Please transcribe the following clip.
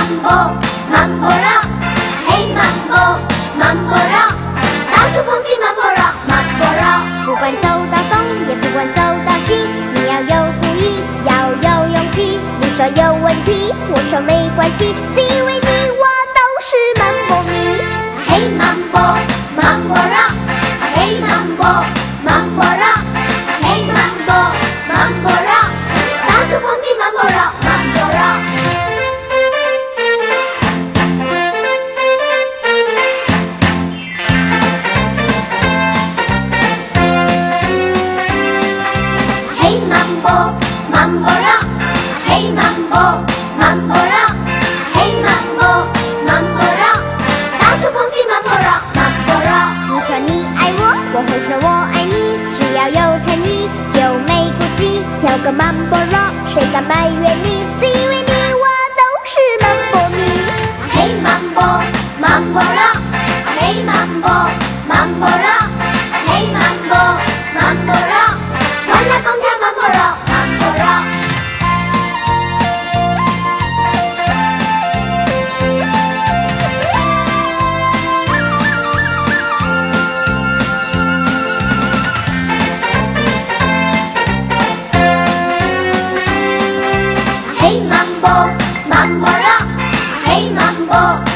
mambo mambo rock， 嘿 mambo mambo rock， 到处风起 mambo rock mambo rock。不管走到东也不管走到西，你要有主意，要有勇气。你说有问题，我说没关系，是因为你我都是 mambo 迷。嘿 mambo mambo rock， 嘿 mambo mambo rock， 嘿 mambo mambo rock， 到处风起 mambo rock mambo rock。mambo rock， 嘿 mambo mambo rock， 嘿 mambo mambo rock， 到处风起 mambo rock mambo rock。你说你爱我，我会说我爱你，只要有诚意就没顾忌，跳个 mambo rock， 谁敢埋怨你？是因为你我都是 mambo 迷。嘿 mambo mambo rock， 嘿 mambo mambo rock， 嘿 mambo mambo rock， 完了公跳 mambo rock mambo rock。嘿 mambo mambo rock， 嘿 mambo